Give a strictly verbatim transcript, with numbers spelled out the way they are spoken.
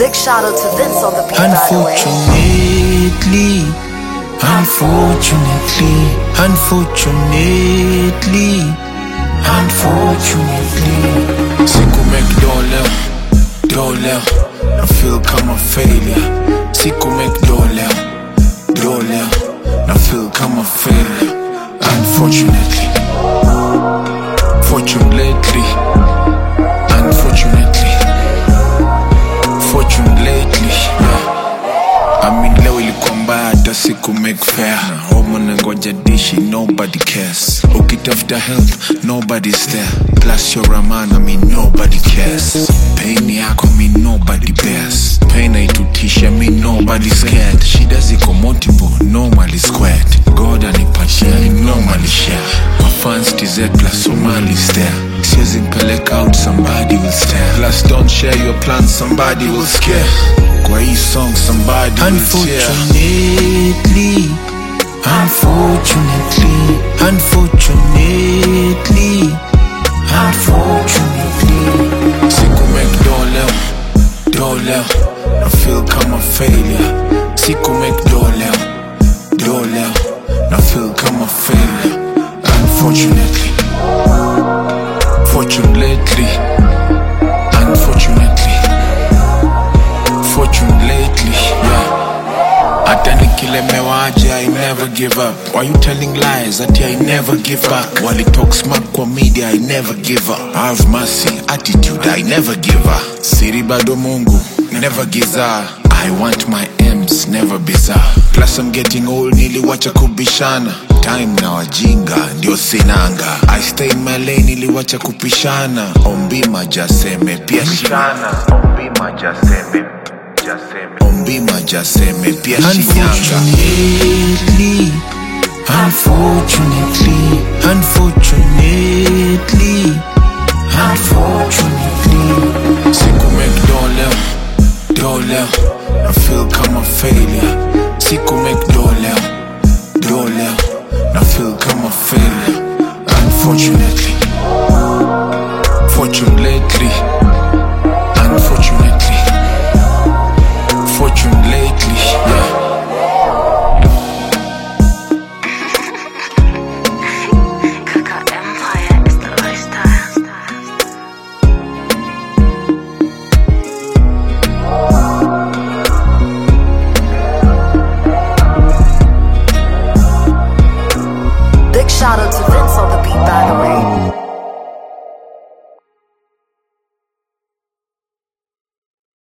Big shout out to Vince on the beat, by the way. Unfortunately, unfortunately, unfortunately, unfortunately, siku make dollar, dollar, I feel kama failure. Siku make dollar, dollar, I feel kama failure. Unfortunately, fortunately, unfortunately, fortune lately, yeah. I mean leo ilikuwa mbaya hata siku make fair. Homo nangoja dishi, nobody cares. Ukitafuta help, nobody's there. Plus you're a man, I mean nobody cares. Pain yako, I mean nobody bears. Pain haitutisha, I mean nobody scared. Shida ziko multiple, normally squared. God anipachia, normally share. My fans T Z plus Somali's there. Siezi mpeleka out, somebody will stare. Plus don't share your plans, somebody will scare. Kwa hii song, somebody will share. Unfortunately, unfortunately, unfortunately, unfortunately, siku make dollar, dollar, I feel kama failure. Siku make dollar, dollar, I feel kama failure. Unfortunately, fortune lately, unfortunately, fortune lately, yeah. Hata nikilemewa aje, I never give up. Why you telling lies? Ati I never give back. Wali talk smart kwa media, I never give up. I have mercy, attitude, I never give up. Siri bado Mungu, never giza. I want my M's, never bizarre. Plus I'm getting old, niliwacha kubishana. Time na wajinga, ndio sinanga. I stay in my lane, niliwacha kupishana. Ombi majaseme, pia shana. Ombi majaseme, Ombi majaseme, pia shinyanga. Unfortunately, unfortunately, unfortunately, unfortunately, siku make dollar, dollar, I feel kama failure. Siku make dollar, dollar, I feel kama failure. Unfortunately, fortune lately, unfortunately, fortune lately, yeah. Big shout out to Vince on the beat.